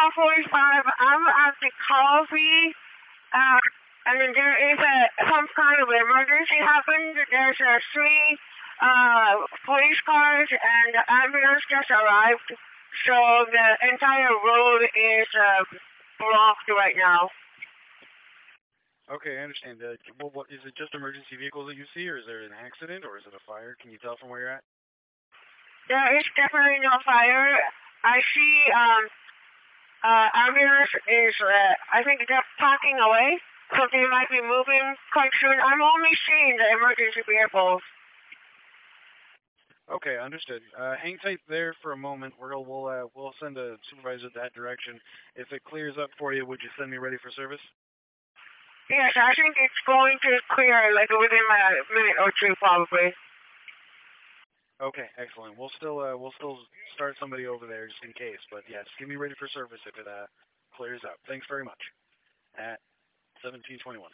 1:45. I'm at the coffee. And then there is some kind of emergency happened. There's three police cars and the ambulance just arrived. So the entire road is blocked right now. Okay, I understand. Well, what is it? Just emergency vehicles that you see, or is there an accident, or is it a fire? Can you tell from where you're at? There is definitely no fire. I see ambulance is, I think they're parking away, so they might be moving quite soon. I'm only seeing the emergency vehicles. Okay, understood. Hang tight there for a moment. We'll send a supervisor that direction. If it clears up for you, would you send me ready for service? Yes, I think it's going to clear like within a minute or two, probably. Okay, excellent. We'll still start somebody over there just in case. But yes, get me ready for service if it clears up. Thanks very much. At 17:21.